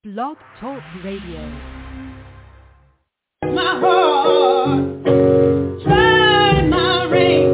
Blog Talk Radio. My heart, try my ring.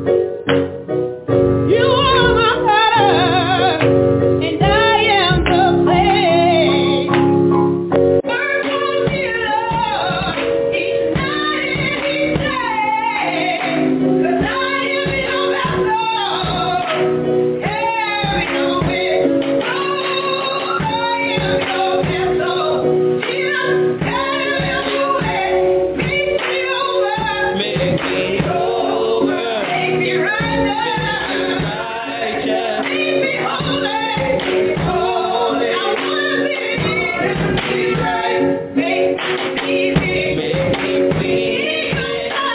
You are my heart, and I am the clay. Burn on me, Lord, each night and each day. 'Cause I am your vessel, carry no weight. Oh, I am your vessel. Jesus, carry your weight. Make me over. Make me over. Make me right righteous. Make me holy. Holy. I wanna be right. Make me clean. Make me clean. In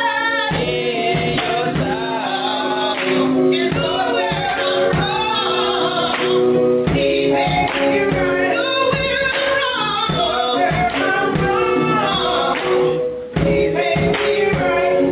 your sight. And Lord, where I'm wrong, He makes me right. Oh, where I'm wrong, He makes me right.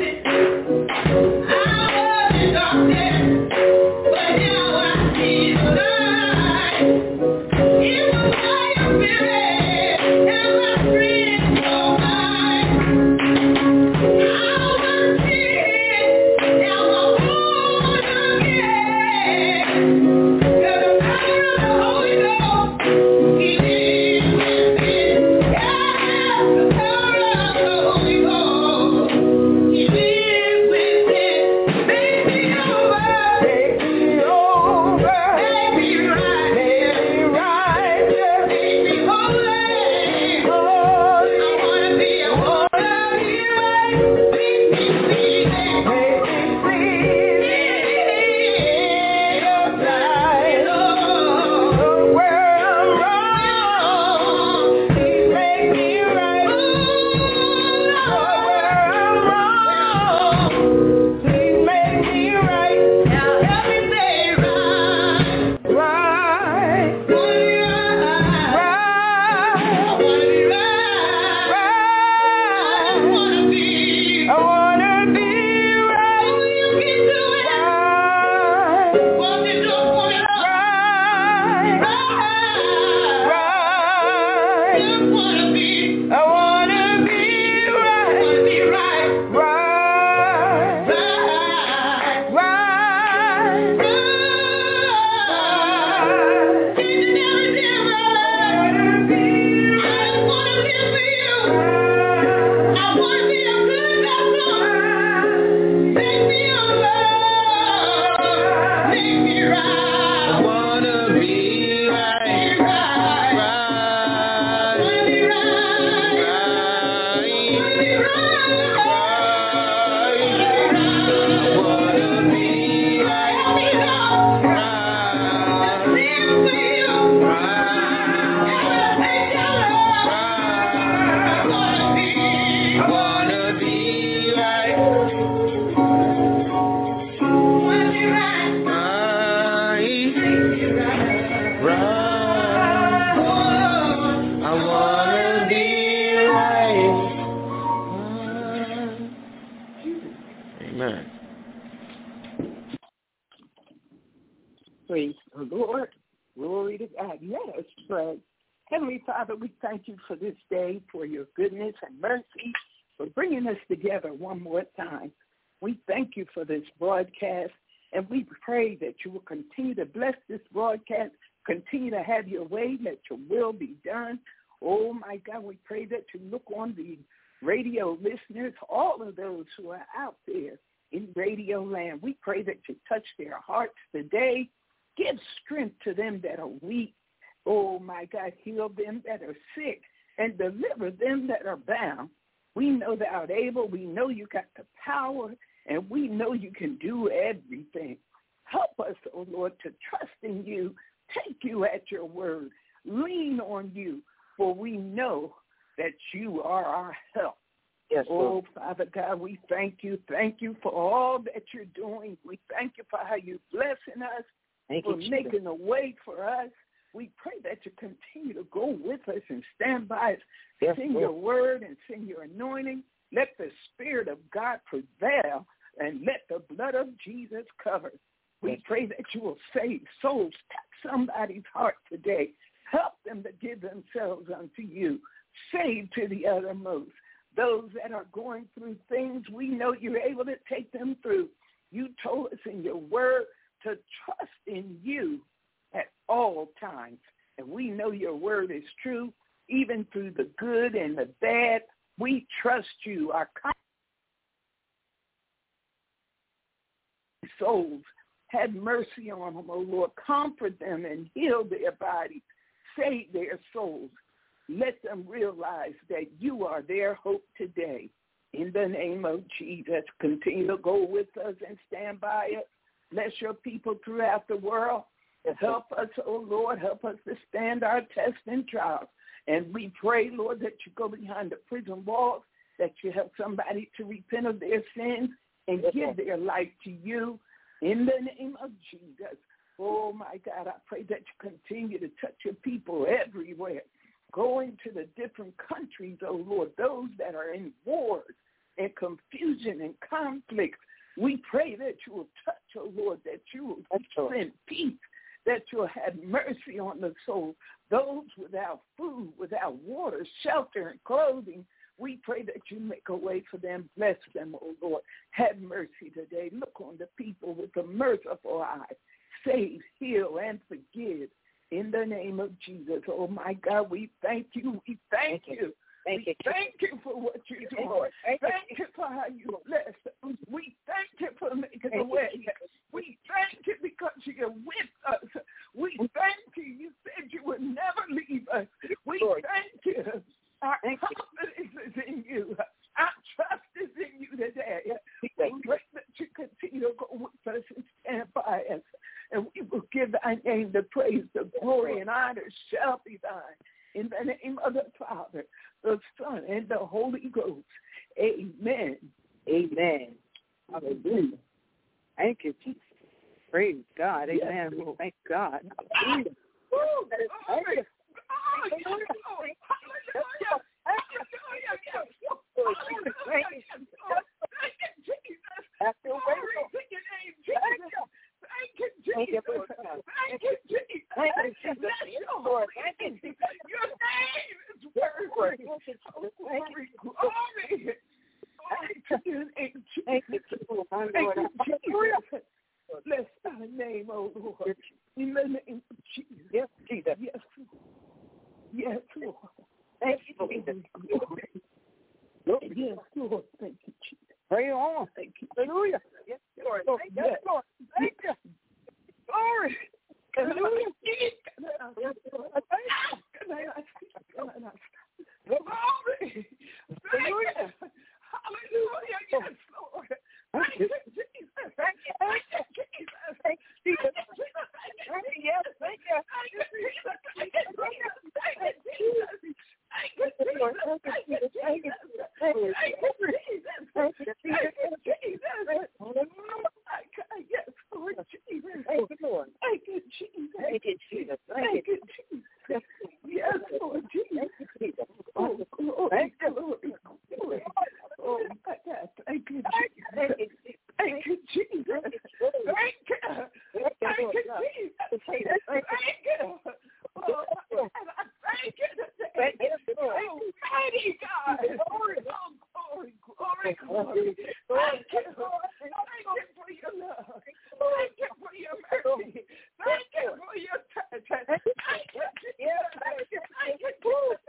I was in darkness, but now I see the light. It was by your Spirit, and my friends are mine. I was dead, now I'm born again. There's the power of the Holy Ghost, He lives within. Yeah, the power of the Holy Ghost, He lives within. Make me over. Make me over. Make me right. Make me righteous. Make me holy. Holy. I wanna be right. Make me clean. Make me clean. In your sight. Lord, where I'm wrong, Please make me right. Lord, where I'm wrong, Please make me right. Now help me say right. Right. Right. I wanna be right. Right. I wanna be right. Oh, you can do it. Right. Walk the door for me, Lord. Right. Right. Just wanna be. I wanna be right. Wanna be right. Right. Right. Right. Right. Changing everything around. I just wanna live for you. I wanna be a good vessel. Make me over. Make me right. I wanna be right. Right. Wanna be right. Wanna be right. Wanna be right. Help me, Lord. Let's live for you. And we'll take your love. I wanna be right. Wanna be right. Make me right. I wanna be right. Amen. Praise the Lord. Glory to God. Let us pray. Heavenly Father, we thank you for this day, for your goodness and mercy, for bringing us together one more time. We thank you for this broadcast, and we pray that you will continue to bless this broadcast, continue to have your way, let your will be done. Oh, my God, we pray that you look on the radio listeners, all of those who are out there in radio land. We pray that you touch their hearts today. Give strength to them that are weak. Oh, my God, heal them that are sick and deliver them that are bound. We know thou art able. We know you got the power, and we know you can do everything. Help us, oh Lord, to trust in you, take you at your word, lean on you, for we know that you are our help. Yes, Lord. Oh, Father God, we thank you. Thank you for all that you're doing. We thank you for how you're blessing us, Thank for you, Jesus. making a way for us. We pray that you continue to go with us and stand by us. Yes, Sing Lord. your word and sing your anointing. Let the Spirit of God prevail and let the blood of Jesus cover. We pray that you will save souls, touch somebody's heart today. Help them to give themselves unto you. Save to the uttermost. Those that are going through things, we know you're able to take them through. You told us in your word to trust in you at all times. And we know your word is true, even through the good and the bad. We trust you. Our souls, have mercy on them, O Lord. Comfort them and heal their bodies. Save their souls. Let them realize that you are their hope today. In the name of Jesus, continue to go with us and stand by us. Bless your people throughout the world. Help us, oh Lord, help us to stand our test and trials. And we pray, Lord, that you go behind the prison walls, that you help somebody to repent of their sins and give their life to you. In the name of Jesus. Oh, my God, I pray that you continue to touch your people everywhere. Go into the different countries, oh Lord, those that are in wars and confusion and conflict. We pray that you will touch, oh Lord, that you will send peace, that you'll have mercy on the soul. Those without food, without water, shelter, and clothing, we pray that you make a way for them. Bless them, oh Lord. Have mercy today. Look on the people with a merciful eye. Save, heal, and forgive. In the name of Jesus. Oh, my God, we thank you. We thank you. Thank you for what you're doing. Thank you for how you bless us. We thank you for making a way. We thank you because you're with us. We thank you. You said you would never leave us. We thank you. Our confidence is in you. Our trust is in you today. We pray that you continue to go with us and stand by us. And we will give thy name the praise, the glory, and honor shall be thine. In the name of the Father, the Son, and the Holy Ghost. Amen. Amen. Hallelujah. Thank you, Jesus. Praise God. Amen. Yes, thank God. Hallelujah. Hallelujah. Thank you, Jesus. Thank you, Jesus. Thank you, Jesus. Lord, thank you, Jesus. Your name is worthy. Glory, glory. Thank you, Jesus. Thank you, Jesus. Bless thy name, O Lord. In the name of Jesus. Yes, Jesus. Yes, Lord. Yes, Lord. Thank you, Jesus. Yes, Lord. Thank you, Jesus. Pray on. Thank you. Hallelujah. Yes, Lord. Thank you, Lord. Thank you. Glory. Hallelujah. Glory. Hallelujah. Hallelujah. Yes, Lord. Thank you, Jesus. Thank you. Thank you, Jesus. Thank you, Jesus. Thank you, Yes, thank you. Thank you, Jesus. Thank you, Jesus. Thank you, Jesus. Thank you, Jesus. Thank you, Jesus. Thank you, Jesus. Thank you, Jesus. Thank you, Jesus. Yes, Lord Jesus. Thank you, Lord. Thank you, Jesus. Thank you, Jesus. Thank you, Jesus. Yes, Lord Jesus. Thank you, Jesus. Oh, glory, Thank you. glory, glory. Oh, my God. Thank you, Thank Jesus. you. Thank you, Jesus. Thank you. Thank you, Jesus. Thank you. Oh, and I thank you today. Thank you, Lord. Almighty God. Glory, glory, glory, glory. Thank you. Thank you for your love. Thank you for your mercy. Thank you for your touch. Thank you, Jesus. Thank you, Jesus.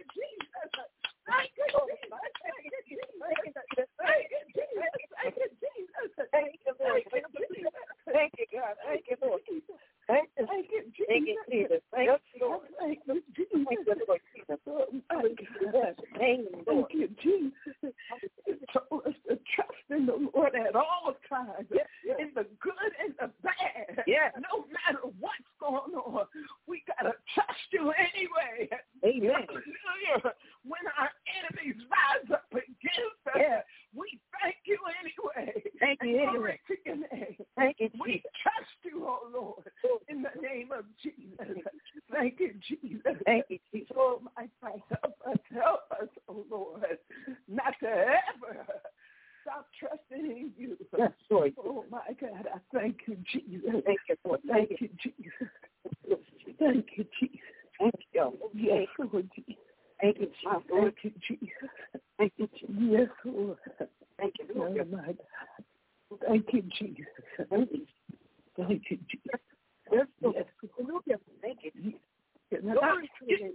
Thank you, Jesus. Thank you, Jesus. Thank you, Jesus. Thank you, Jesus. Thank you, Lord. Thank you, God. Thank you, Lord. Thank you, Thank you, Jesus. Thank you, Jesus. Thank you, Lord. Thank you, Jesus. Thank you, Lord Jesus. Oh, my God. Thank you, Jesus. You told us to trust in the Lord at all times, in the good and the bad. Yes. No matter what's going on, we got to trust you anyway. Amen. Hallelujah. When our enemies rise up against us, we thank you anyway. Thank you Glory anyway. to your name. Thank you, We Jesus. trust you, oh Lord, in the name of Jesus. Thank you, Jesus. Thank you, Jesus. Oh, my God, help us, oh Lord, not to ever stop trusting in you. Yes, Lord. Oh, my God, I thank you, Jesus. Thank you, Lord. Thank you, Jesus. Thank you, Jesus. Thank Lord Jesus. Thank you, Jesus. Thank you, Jesus. Thank you, Jesus. Yes, Lord. Thank you, Lord. Oh, my God. Thank you, Jesus. Thank you. Thank you, Jesus. Yes, Lord. Yes, Hallelujah. Thank you. Glory to you.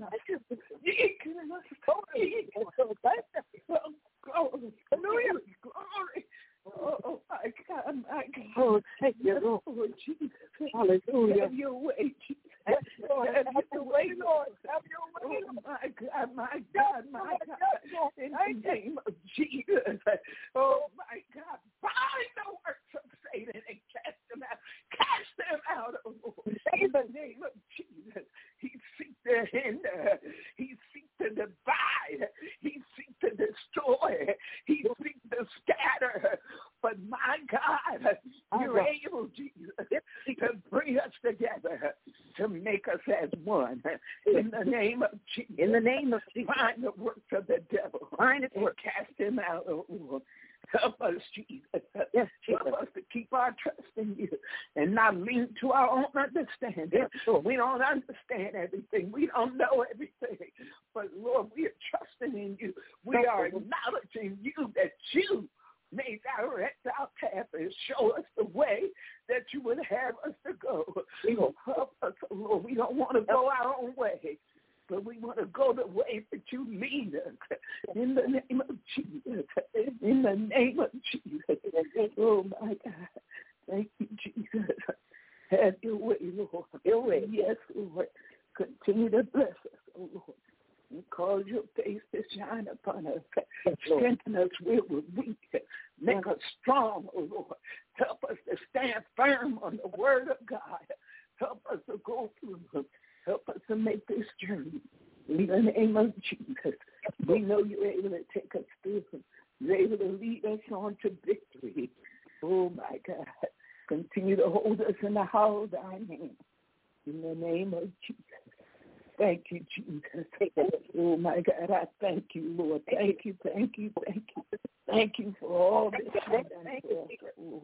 Glory. Glory. Oh, my God, my God. Oh, thank you, Lord. Lord Jesus. Hallelujah. Have your way, Jesus. Yes, Lord. Have your way, Lord. Have your way. Oh, my God, my God, my God. In the name of Jesus. Oh, my God. Bind the works of Satan and cast them out. Cast them out, oh Lord. In the name of Jesus. He seeks to hinder. He seeks to divide. He seeks to destroy. He seeks to scatter. But my God, you're able, Jesus, to bring us together, to make us as one. In the name of Jesus. In the name of Jesus. Find the works of the devil. Find it. And cast him out, oh Lord. Help us, Jesus. Yes, Jesus. Help us to keep our trust in you and not lean to our own understanding. Yes, Lord. We don't understand everything. We don't know everything. But, Lord, we are trusting in you. We are acknowledging you that you may direct our path and show us the way that you would have us to go. Help us, Lord. We don't want to go our own way, but we want to go the way that you lead us. In the name of Jesus. In the name of Jesus. Oh, my God. Thank you, Jesus. Have your way, Lord. Your way. Yes, Lord. Continue to bless us, oh Lord. And cause your face to shine upon us. Strengthen us where we're weak. Make us strong, oh Lord. Help us to stand firm on the word of God. Help us to go through. Help us to make this journey. In the name of Jesus. We know you're able to take us through. You're able to lead us on to victory. Oh, my God. Continue to hold us in the hollow of thy hand. In the name of Jesus. Thank you, Jesus. Oh, my God, I thank you, Lord. Thank you, thank you, thank you. Thank you for all this. Thank you, Lord.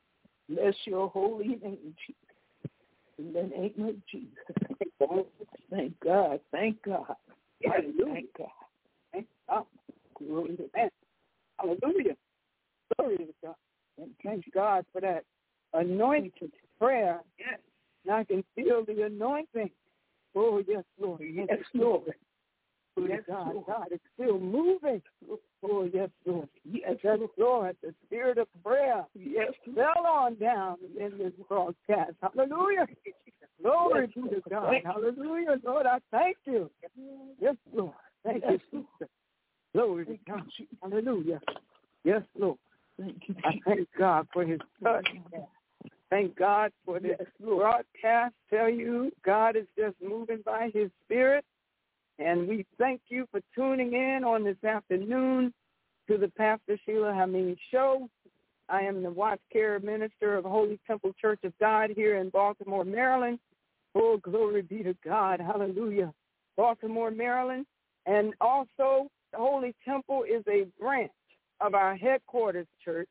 Bless your holy name, Jesus. In the name of Jesus. Thank God. Thank God. Thank God. Thank God. Glory to God. Hallelujah. Glory to God. And thank God for that anointed prayer. Yes. And I can feel the anointing. Oh, yes, Lord. Yes, Lord. Yes, God. Lord. God is still moving. Oh, yes, Lord. Yes, Lord. The spirit of prayer. Yes. Fell on down in this broadcast. Hallelujah. Glory be to God. Hallelujah. Lord, I thank you. Yes, Lord. Thank you, sister. Glory to God. Hallelujah. Yes, Lord. Thank you. I thank God for his touch. Thank God for this broadcast. Tell you, God is just moving by his spirit. And we thank you for tuning in on this afternoon to the Pastor Sheila Hameen Show. I am the Watch Care Minister of Holy Temple Church of God here in Baltimore, Maryland. Oh, glory be to God. Hallelujah. Baltimore, Maryland. And also, the Holy Temple is a branch of our headquarters church,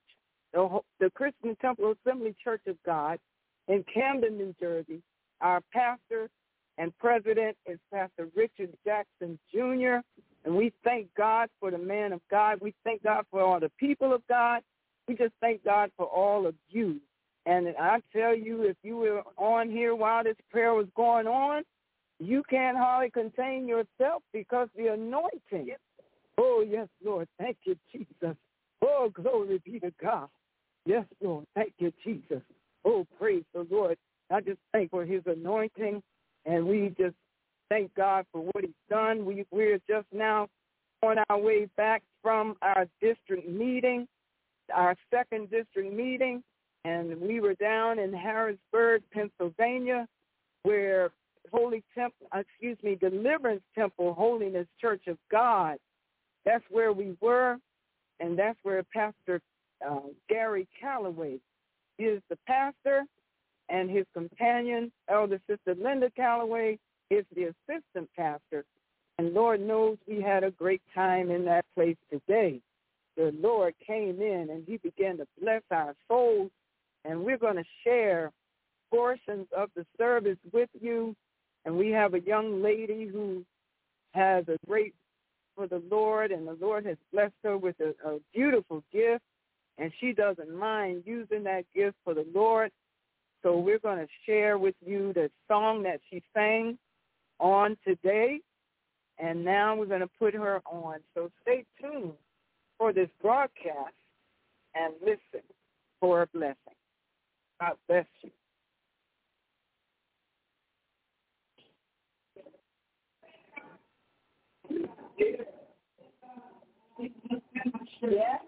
the Christian Temple Assembly Church of God in Camden, New Jersey. Our pastor and president is Pastor Richard Jackson, Jr., and we thank God for the man of God. We thank God for all the people of God. We just thank God for all of you. And I tell you, if you were on here while this prayer was going on, you can't hardly contain yourself because the anointing. Oh, yes, Lord. Thank you, Jesus. Oh, glory be to God. Yes, Lord. Thank you, Jesus. Oh, praise the Lord. I just thank for his anointing, and we just thank God for what he's done. We're just now on our way back from our district meeting, our second district meeting, and we were down in Harrisburg, Pennsylvania, where Deliverance Temple Holiness Church of God. That's where we were, and that's where Pastor Gary Calloway is the pastor, and his companion, Elder Sister Linda Calloway, is the assistant pastor. And Lord knows we had a great time in that place today. The Lord came in, and he began to bless our souls, and we're going to share portions of the service with you. And we have a young lady who has a great for the Lord, and the Lord has blessed her with a beautiful gift, and she doesn't mind using that gift for the Lord. So we're going to share with you the song that she sang on today, and now we're going to put her on. So stay tuned for this broadcast and listen for a blessing. God bless you. Yeah.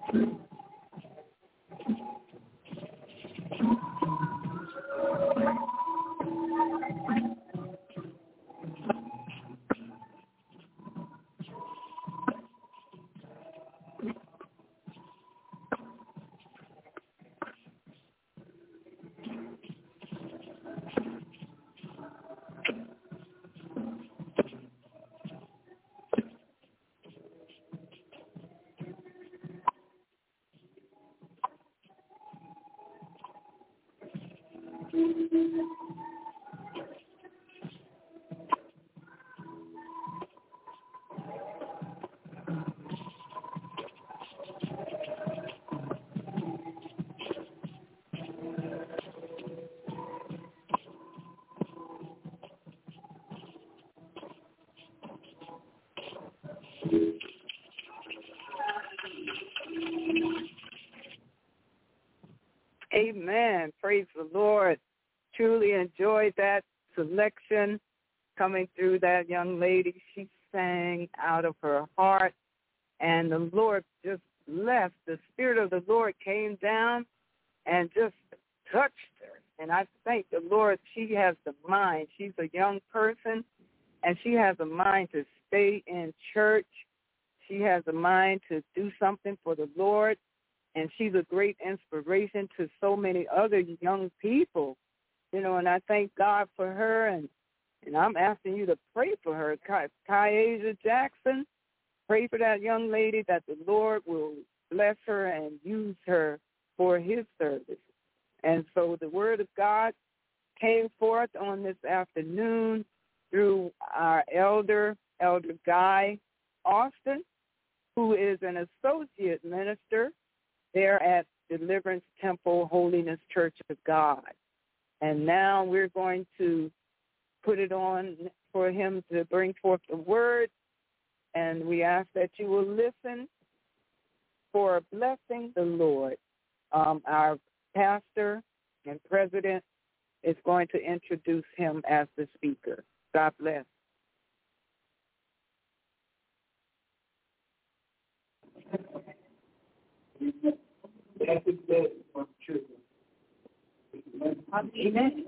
Amen. Praise the Lord. Truly enjoyed that selection coming through that young lady. She sang out of her heart, and the Lord just left. The Spirit of the Lord came down and just touched her. And I thank the Lord. She has the mind. She's a young person, and she has a mind to stay in church. She has a mind to do something for the Lord. And she's a great inspiration to so many other young people, you know, and I thank God for her, and I'm asking you to pray for her. Kyasia Jackson, pray for that young lady that the Lord will bless her and use her for his service. And so the word of God came forth on this afternoon through our Elder Guy Austin, who is an associate minister there at Deliverance Temple Holiness Church of God. And now we're going to put it on for him to bring forth the word, and we ask that you will listen for blessing the Lord. Our pastor and president is going to introduce him as the speaker. God bless. Amen.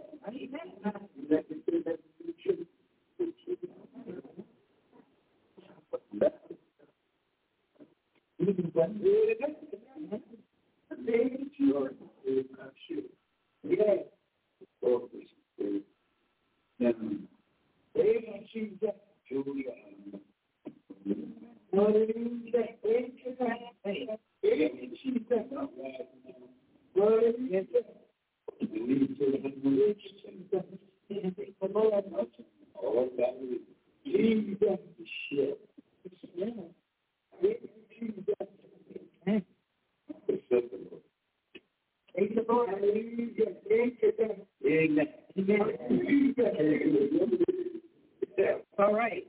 All right.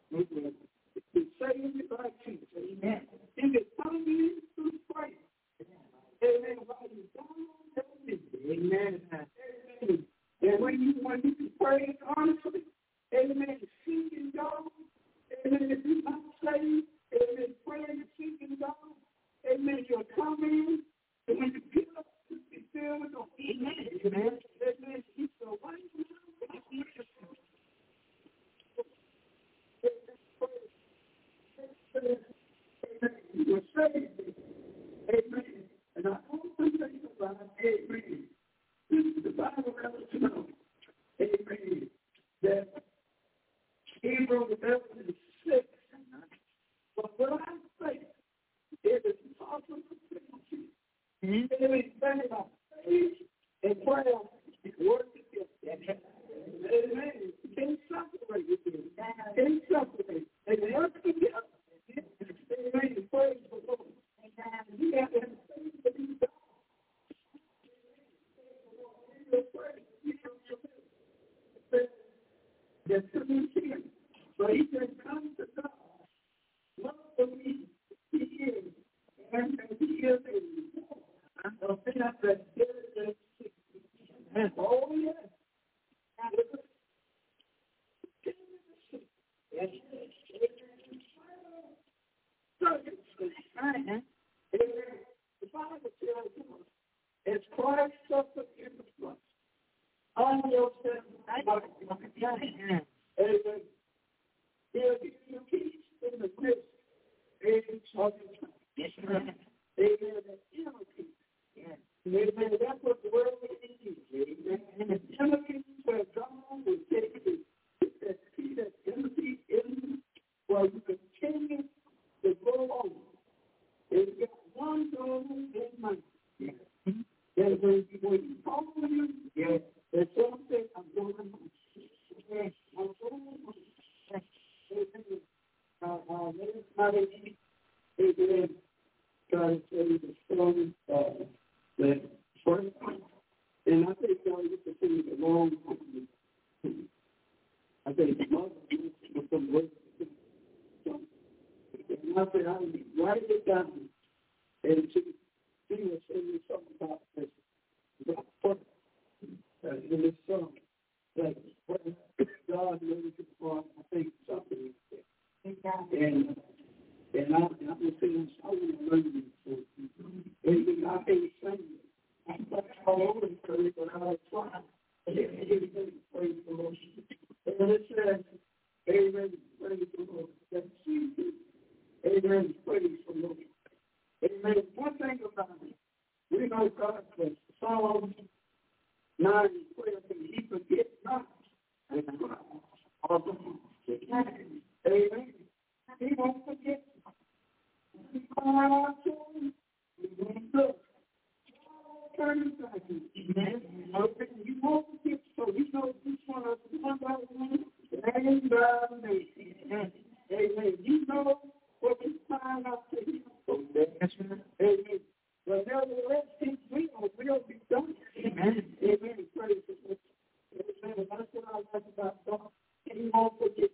The same is like Jesus. Amen. He can come in through prayer. Amen. While you're down, amen. Amen. And when you pray honestly, amen, seeking God, amen, if you're not saved, amen, praying, seeking God, amen, you'll come in, and when you get up, you'll be filled with the amen. Amen. Amen. He's the one who you're saved. Amen. And I often think about, amen, the Bible lets us know, amen, that Hebrews 11 is 6. But what I say, it is possible to see. Amen. Think about faith and prayer work together. Amen. You can't separate it. You can't separate. They work together. Amen. Praise the Lord. You have to have faith to be God. That's coming here. But he can come to God. Love for me. He is. And he is a I think that there is oh, yes. The Bible tells us, as Christ suffered in the flesh, on yourself, amen. He'll give you peace in the midst of the time. Amen. That inner peace. Amen. That's what the world needs. Amen. And the inner peace where God will take you. That peace, that inner peace in where you continue to go on. If you got one goal in mind, that when you call him, there's something I'm going to do. I'm going to do. Amen. God is the strong, the first point. And I think God is to see the long time. I think the mother is some work. And I said, I write it down. And she was saying something about this. In this song, that God knows it for, I think, something. And I'm saying, I want to learn this. And I can't sing it. I'm all over the place, but I was trying. Praise the Lord. And it says, amen, praise the Lord. That Jesus, amen, praise the Lord. Amen. One thing about it, we know God says, Psalms 9:12, he forgets not. Amen. He won't forget. He called out to him. He won't look. Turn back. Amen. He won't forget. So he knows each one of us one by one. Name by name. Amen. He knows what he's crying out to him. Amen. But nevertheless, his will be done. Amen. Amen. Praise the Lord. Amen. That's what I like about God. He won't forget.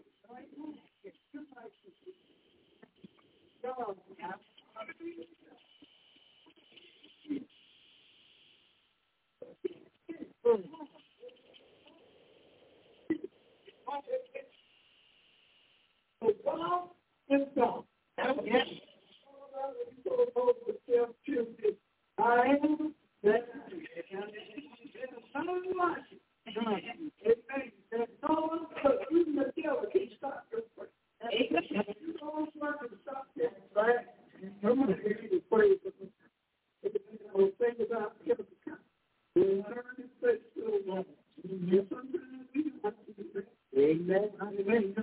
God. So God is God. Yes. I am that there's no one but even the devil can stop your prayer. You don't want to stop that, right? I'm going to hear you praise the Lord. Think about the we learn to say still one. Sometimes we don't have to do that. Amen. Amen.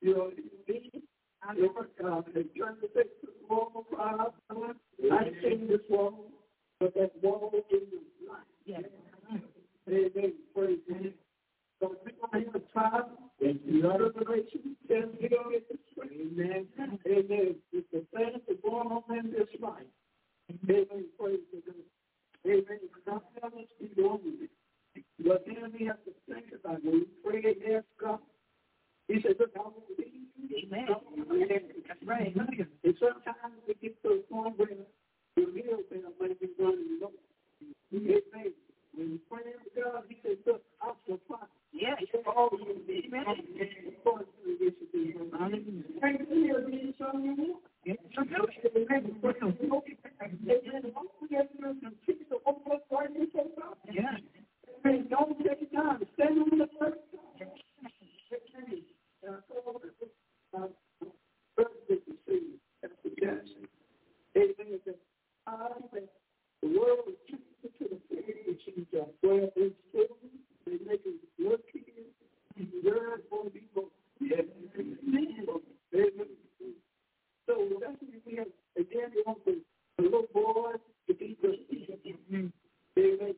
They trying to fix this wall, I seen this wall, but that wall is the light. Yes. Amen. Praise God. So we want to have a time, and the other relation, then we don't get this way. Amen. Amen. It's the things that are going on in this life. Amen. Praise God. Amen. Not how much we go with it. But then we have to think about when we pray and ask God. He said, look, I will believe you. Amen. That's right. And sometimes we get to a point where the real thing might be running low. Amen. When you pray to God, he says, look, I'll supply. Yeah. All you need. Amen. And of course, we get to be here. Thank you for being so new. Yes. Yeah. Don't take time. Stand on the first the world is twisted to the figure where it's still, they make it look here, learn for people. So that's what we have. Again, we want the little boys to be the and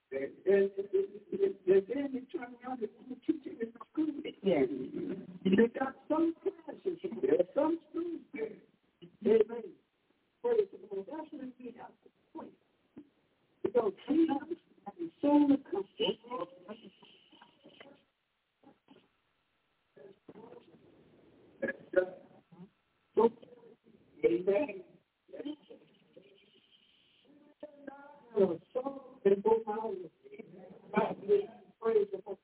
then they turn around and teach it in the school. Yeah. They got some classes there, some schools there. Amen. Praise the Lord. That's what we have to point. Because we have so much comfort. Amen. So they go out and praise the Lord.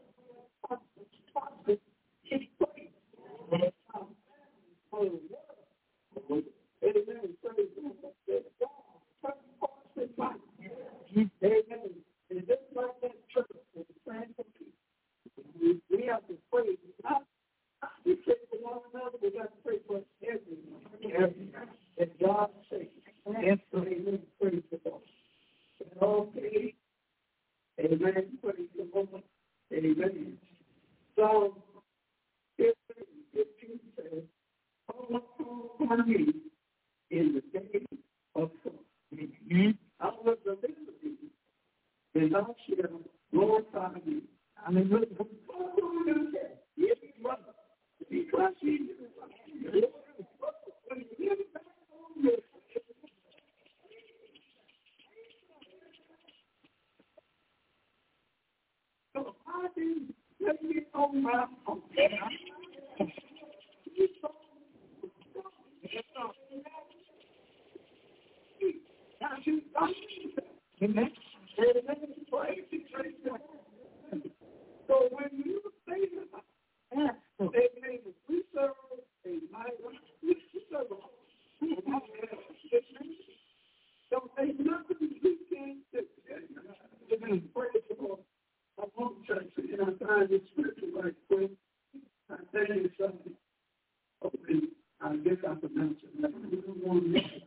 Amen. Amen. And just like that church, the transfer people, we have to pray. We pray for one another. We got to pray for everyone. And God says, yes, amen. Praise the Lord. Okay. Amen. Praise the Lord. Amen. So, if you say, on me in the day of trouble, I will deliver thee, and I shall glorify thee. I mean, look, yes, brother, because he so I didn't let me on my own. Amen. So when you say that, amen, we serve a mighty, we serve a so there's nothing we can't do. Amen. Praise the Lord. I want church, and I find this scripture right quick. I tell you something. Okay, I guess I pronounce it right. We don't want to miss it.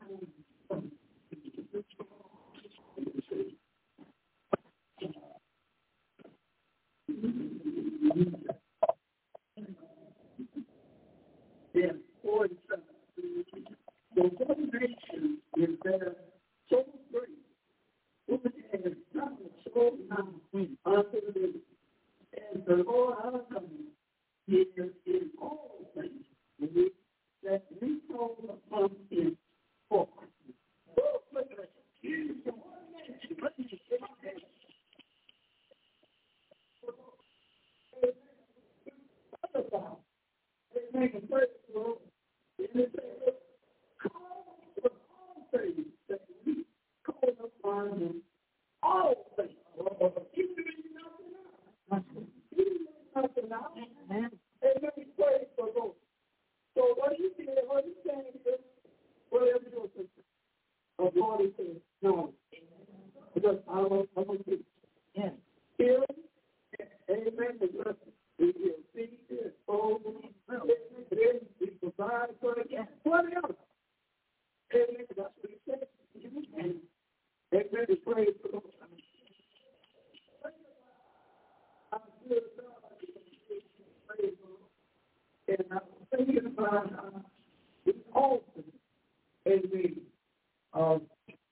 Yeah, 47. The one nation is there so great, who has done so now unto thee. And the Lord our God is in all things that we call upon him for. Make a prayer for Lord. Call things that we call upon him. All things. Nothing else. And let me pray for Lord. So what do you think? What are you saying is, whatever you're saying, of what he says, no. Because I'm going to teach. Yeah. Healing, amen, the blessing. We will see this, we provide for it. What else? Amen, that's what he said. And amen, we pray for Lord. I'm good, and I'm thinking about the altar, amen, of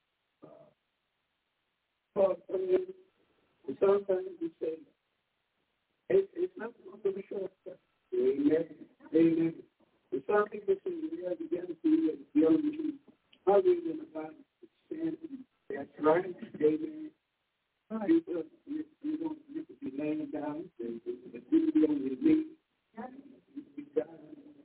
sometimes we say, it's not going to be short. Amen. Amen. And some people say, we have to get to the other two. Other than the Bible, that's right. Amen. People, you don't need to be laying down. You be on your knees. You be down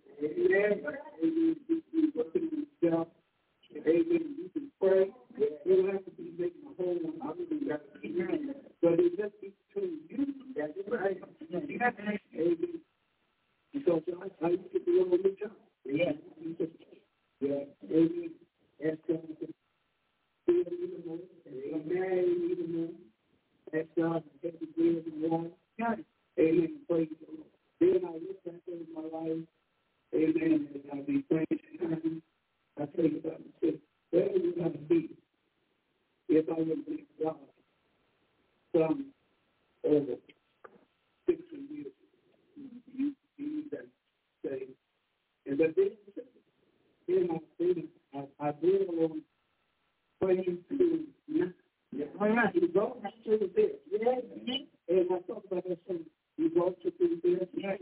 Amen. You can jump. Amen. You can pray. You don't have to be making a whole lot of it. But it's just between you. That's right. Amen. Because I used to be on the job. Yeah. Yeah. Amen. Ask God to feel even more. Marry even more. Ask God to take the will and want. Amen. Praise the Lord. Then I look back over my life. Amen. And I'll be praying. I tell you about it. Where would I be if I would be God some over 60 years? You can say. And but then I did along praying to you go to the bed. Yeah. And I talk about that saying, you go to the bed. Yeah.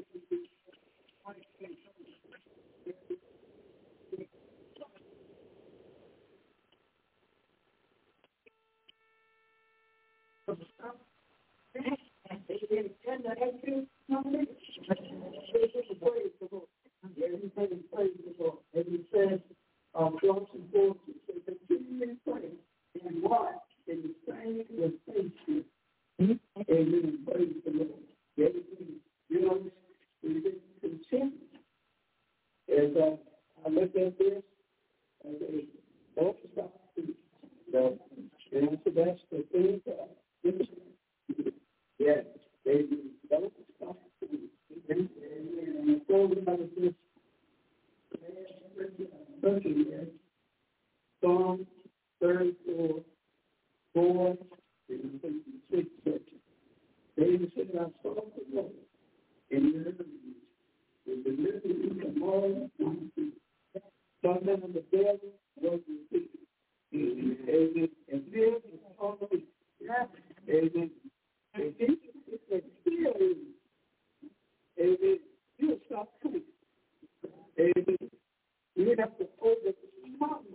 And he says, Colossians 4, he says, continue in prayer and watch and the same with faith. Amen. Praise the Lord. You know, we just continue. As I look at this, I say, don't stop. And I said, that's the thing. Yes, they don't stop. And I told them about this. Psalm 34, 4, and 6 section. David said, I saw the Lord, and he heard me, and delivered me from all my feet. Sometimes the devil was defeated. Amen. And this is all of it. Amen. And this is the feeling. Amen. You'll stop coming. Amen. You have to hold the mountain.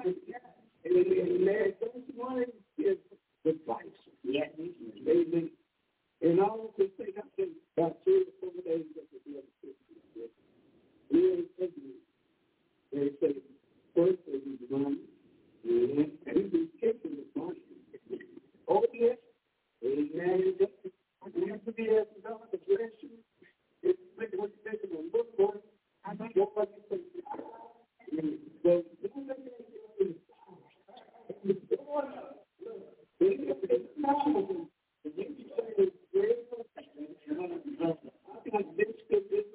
Amen. Don't want to give the price. Yes. Amen. And I want to say that about 3 or 4 days that the devil said. Really thinking. They say, first they need money. And he's been taking the money. Oh, yes. Amen. You have to be there for God to bless you. It's making what you're making a look for. I don't know what you think. But don't let that go in. It's going up. It's not. And then you say it's great. I think this could be.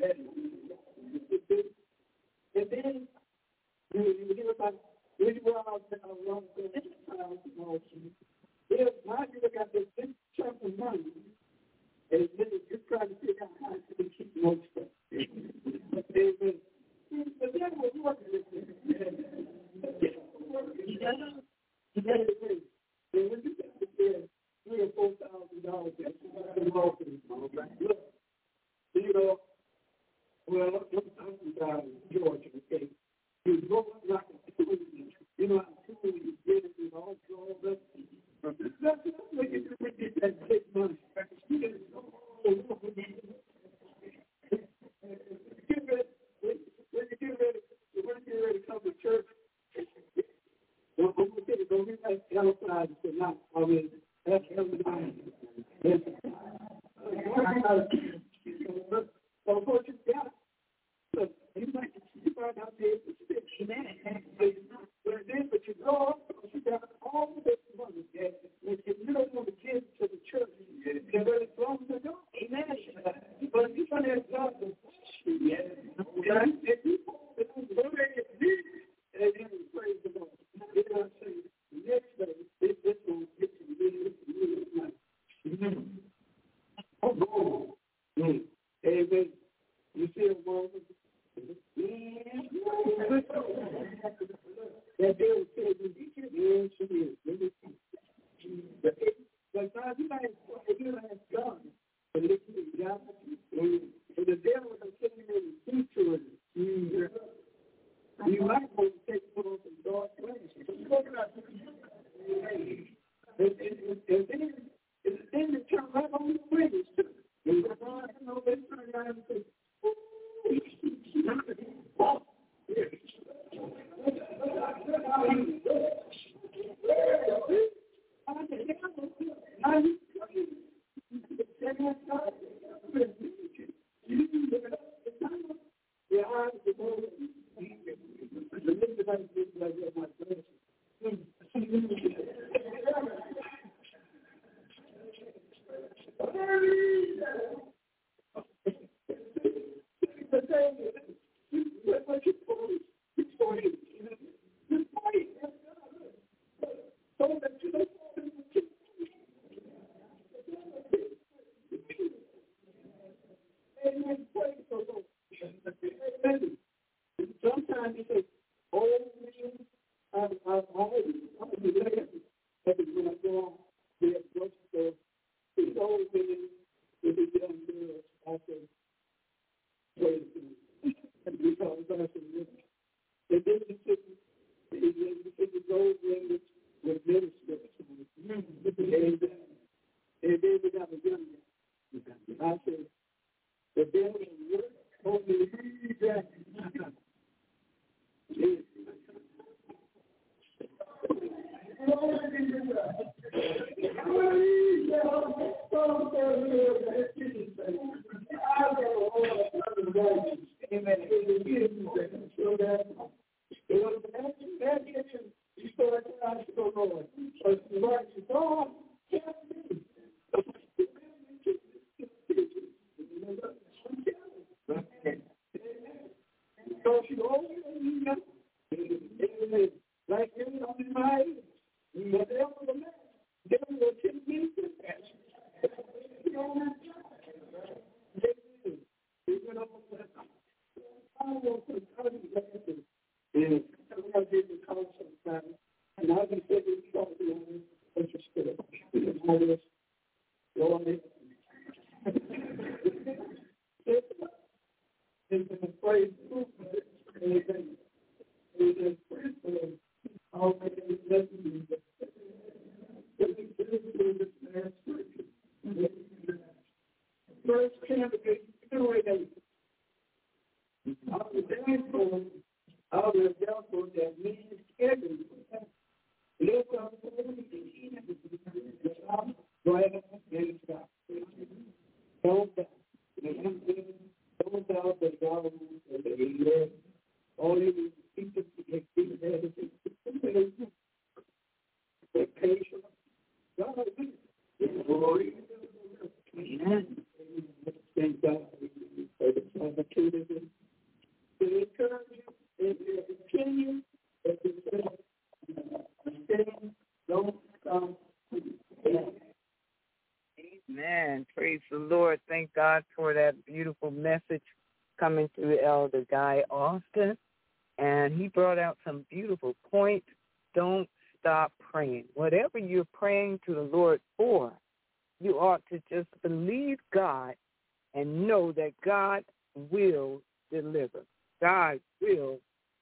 And then you hear about this world that I love the emotion. Now you look at this big chunk of money, and then you're trying to figure out how to keep most stuff. But the devil was working with me. And when you get to get $3,000 or $4,000, that's marketing. Look, you know, well, I'm from Georgia, okay? You go like a tool, you know, a tool you get it, you know, all that. That's what you do with that big money. You get it all over. When you get ready to come to church, don't get that outside and say, no, I mean, that's every time. So, of course, you got it. So, you might not be able to stick. But you go off, you got all this money. If you don't want to give to the church, you're ready to throw them the door. Amen. But if you want to have God to bless you, if you don't get this, and then praise the Lord. Then I say, next day, this will get you really nice. Oh, amen. You see a woman? That they would say, yes, she is. But God, you might have God. But if you got and the devil is sitting there and speak to it, you might want to take it on some dark places. And then you turn right on the bridges too. And God, I know they turn around and say, Sometimes you say, oh, I'm always when I go on the drugstore, it's always been with the young girls also waiting for me. And we call it dancing with me. And then you see the gold ring with ministers. And then we got a young man. I said, the devil work on the jacket. Amen. Praise the Lord. Thank God for that beautiful message coming through Elder Guy Austin. And he brought out some beautiful points. Don't stop praying. Whatever you're praying to the Lord for, you ought to just believe God and know that God will deliver. God will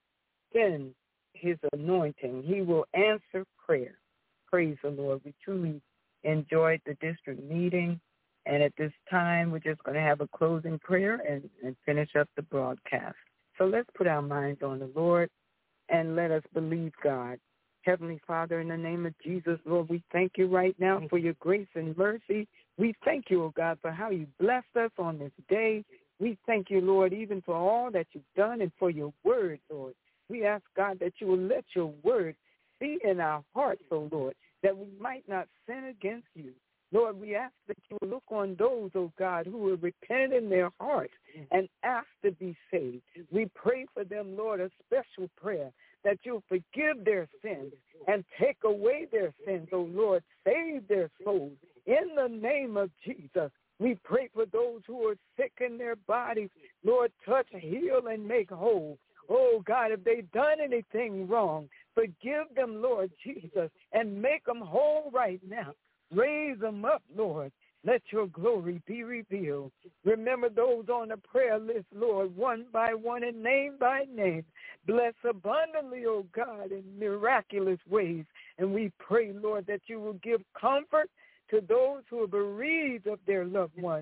send his anointing. He will answer prayer. Praise the Lord. We truly enjoyed the district meeting. And at this time, we're just going to have a closing prayer and finish up the broadcast. So let's put our minds on the Lord and let us believe God. Heavenly Father, in the name of Jesus, Lord, we thank you right now for your grace and mercy. We thank you, oh God, for how you blessed us on this day. We thank you, Lord, even for all that you've done and for your word, Lord. We ask, God, that you will let your word be in our hearts, oh Lord, that we might not sin against you. Lord, we ask that you will look on those, oh God, who will repent in their hearts and ask to be saved. We pray for them, Lord, a special prayer that you'll forgive their sins and take away their sins, oh Lord. Save their souls. In the name of Jesus, we pray for those who are sick in their bodies. Lord, touch, heal, and make whole. Oh, God, if they've done anything wrong, forgive them, Lord Jesus, and make them whole right now. Raise them up, Lord. Let your glory be revealed. Remember those on the prayer list, Lord, one by one and name by name. Bless abundantly, oh God, in miraculous ways. And we pray, Lord, that you will give comfort to those who are bereaved of their loved ones.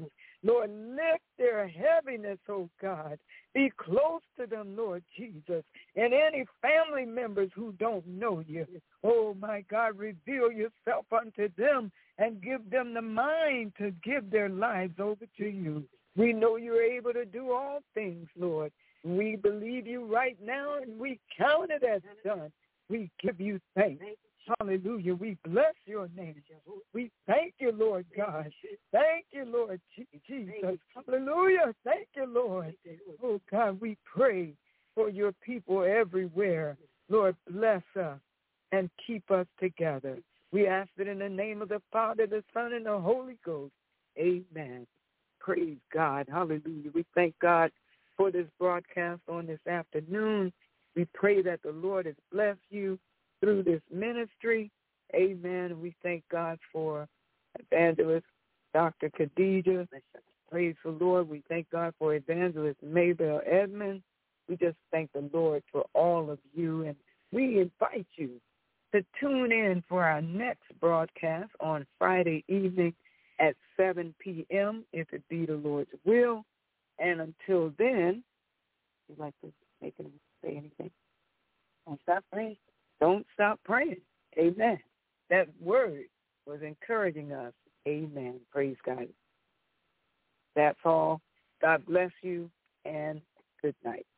Lord, lift their heaviness, oh God. Be close to them, Lord Jesus. And any family members who don't know you, oh my God, reveal yourself unto them and give them the mind to give their lives over to you. We know you're able to do all things, Lord. We believe you right now, and we count it as done. We give you thanks. Hallelujah. We bless your name. We thank you, Lord God. Thank you, Lord Jesus. Hallelujah. Thank you, Lord. Oh, God, we pray for your people everywhere. Lord, bless us and keep us together. We ask it in the name of the Father, the Son, and the Holy Ghost. Amen. Praise God. Hallelujah. We thank God for this broadcast on this afternoon. We pray that the Lord has blessed you through this ministry. Amen. We thank God for Evangelist Dr. Khadijah. Praise the Lord. We thank God for Evangelist Maybell Edmonds. We just thank the Lord for all of you. And we invite you to tune in for our next broadcast on Friday evening at 7 p.m., if it be the Lord's will. And until then, you'd like to say anything? Don't stop praying. Don't stop praying. Amen. That word was encouraging us. Amen. Praise God. That's all. God bless you, and good night.